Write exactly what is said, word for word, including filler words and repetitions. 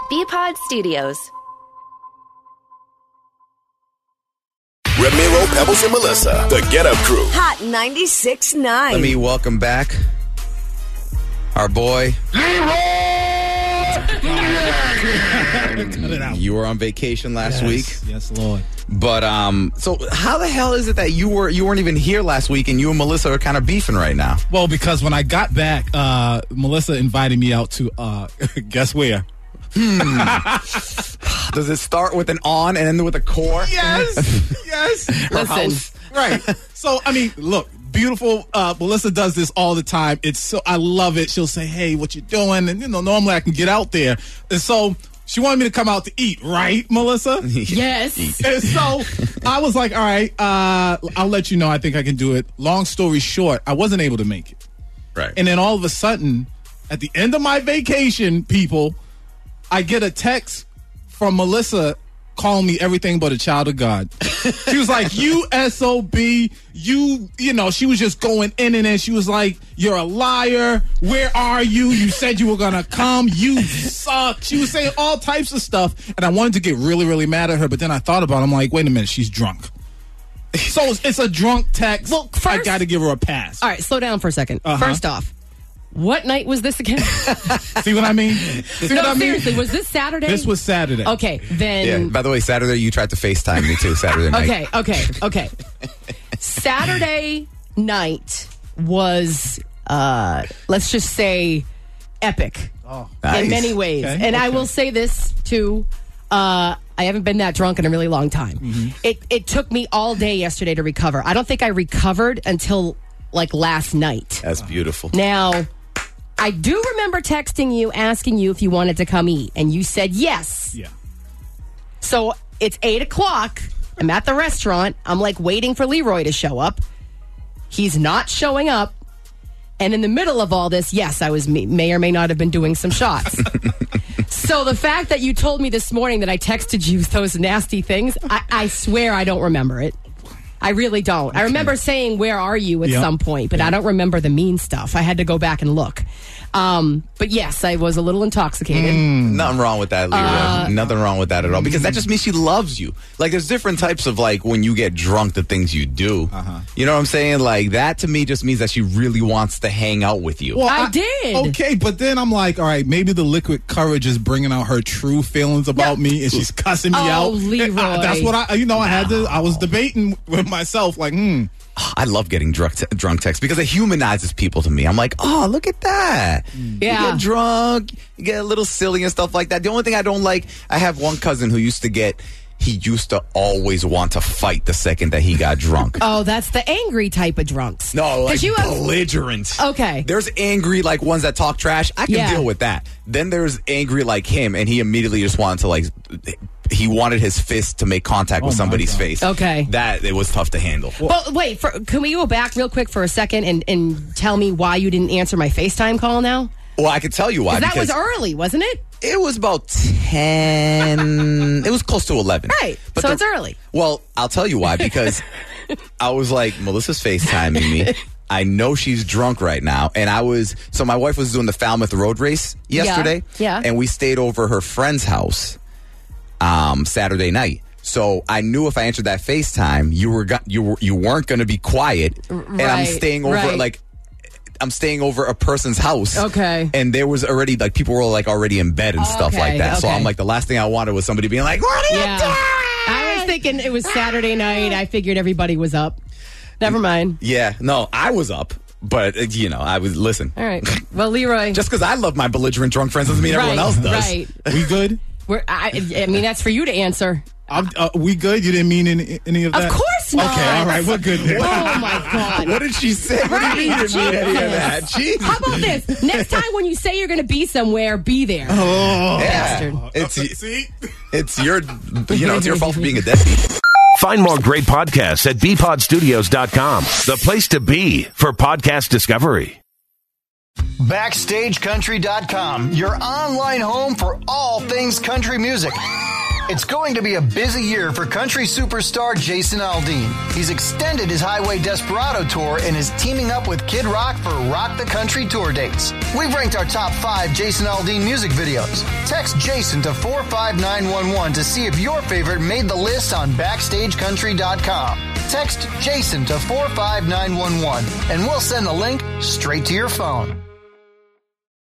B-Pod Studios. Ramiro, Pebbles, and Melissa, the Get Up Crew. Hot ninety-six point nine. Let me welcome back our boy. You were on vacation last yes, week. Yes, Lord. But um, so how the hell is it that you were you weren't even here last week and you and Melissa are kind of beefing right now? Well, because when I got back, uh, Melissa invited me out to uh, guess where? Hmm. Does it start with an on and end with a core? Yes, yes. Her Listen, house. Right. So I mean, look. Beautiful. Uh, Melissa does this all the time. It's so I love it. She'll say, "Hey, what you doing?" And you know, normally I can get out there. And so she wanted me to come out to eat, right, Melissa? Yes. And so I was like, "All right, uh, I'll let you know. I think I can do it." Long story short, I wasn't able to make it. Right. And then all of a sudden, at the end of my vacation, people, I get a text from Melissa calling me everything but a child of God. She was like, you S O B, you, you know, she was just going in and in. She was like, you're a liar. Where are you? You said you were going to come. You suck. She was saying all types of stuff. And I wanted to get really, really mad at her. But then I thought about it. I'm like, wait a minute. She's drunk. So it's, it's a drunk text. Well, first, I got to give her a pass. All right, slow down for a second. Uh-huh. First off, what night was this again? See what I mean? See no, what I mean? seriously, was this Saturday? This was Saturday. Okay, then. Yeah. By the way, Saturday you tried to FaceTime me too. Saturday night. Okay, okay, okay. Saturday night was, uh, let's just say, epic Oh, nice. in many ways. Okay, and okay. I will say this too. Uh, I haven't been that drunk in a really long time. Mm-hmm. It it took me all day yesterday to recover. I don't think I recovered until like last night. That's beautiful. Now, I do remember texting you, asking you if you wanted to come eat, and you said yes. Yeah. So it's eight o'clock. I'm at the restaurant. I'm like waiting for Leroy to show up. He's not showing up. And in the middle of all this, yes, I was may, may or may not have been doing some shots. So the fact that you told me this morning that I texted you those nasty things, I, I swear I don't remember it. I really don't. I remember saying, where are you at Yep. some point, but I don't remember the mean stuff. I had to go back and look. Um, but yes, I was a little intoxicated. Nothing wrong with that, Leroy. Uh, Nothing wrong with that at all. Because that just means she loves you. Like, there's different types of, like, when you get drunk, the things you do. Uh-huh. You know what I'm saying? Like, that to me just means that she really wants to hang out with you. Well, I did. Okay, but then I'm like, all right, maybe the liquid courage is bringing out her true feelings about me, and she's cussing me Oh, out. Leroy. Uh, That's what I, you know, I had to, I was debating with myself, like, hmm. I love getting drunk, te- drunk texts because it humanizes people to me. I'm like, oh, look at that. Yeah. You get drunk, you get a little silly and stuff like that. The only thing I don't like, I have one cousin who used to get, he used to always want to fight the second that he got drunk. Oh, that's the angry type of drunks. No, like you have- belligerent. Okay. There's angry, like, ones that talk trash. I can Yeah. deal with that. Then there's angry like him, and he immediately just wanted to, like, he wanted his fist to make contact with Oh, my somebody's God. face. Okay. That, it was tough to handle. Well, wait, for, can we go back real quick for a second and, and tell me why you didn't answer my FaceTime call now? Well, I can tell you why. 'Cause that because was early, wasn't it? it was about ten. It was close to eleven. Right. But so the- it's early. Well, I'll tell you why. Because I was like, Melissa's FaceTiming me. I know she's drunk right now. And I was, so my wife was doing the Falmouth Road Race yesterday. Yeah, yeah. And we stayed over her friend's house um, Saturday night. So I knew if I answered that FaceTime, you were go- you were you weren't going to be quiet, and I'm Right, staying over right. like I'm staying over a person's house. Okay. And there was already like people were like already in bed and stuff Okay, like that. So okay. I'm like, the last thing I wanted was somebody being like, "What are you Yeah. doing?" I was thinking it was Saturday night. I figured everybody was up. Never mind. Yeah, no, I was up, but uh, you know, I was listen. All right. Well, Leroy. Just because I love my belligerent drunk friends doesn't mean everyone right, else does. Right. We good? We're, I, I mean, that's for you to answer. I'm, uh, we good? You didn't mean any, any of that? Of course not. Okay, all right, we're good then. Oh, my God. What did she say? What do you mean you didn't mean any of that? Jeez. How about this? Next time when you say you're going to be somewhere, be there. Oh, Bastard. It's see? it's your you know it's your fault for being a deadbeat. Find more great podcasts at b pod studios dot com, the place to be for podcast discovery. Backstage country dot com, your online home for all things country music. It's going to be a busy year for country superstar Jason Aldean. He's extended his Highway Desperado tour and is teaming up with Kid Rock for Rock the Country tour dates. We've ranked our top five Jason Aldean music videos. Text Jason to four five nine one one to see if your favorite made the list on backstage country dot com. Text Jason to four five nine one one and we'll send the link straight to your phone.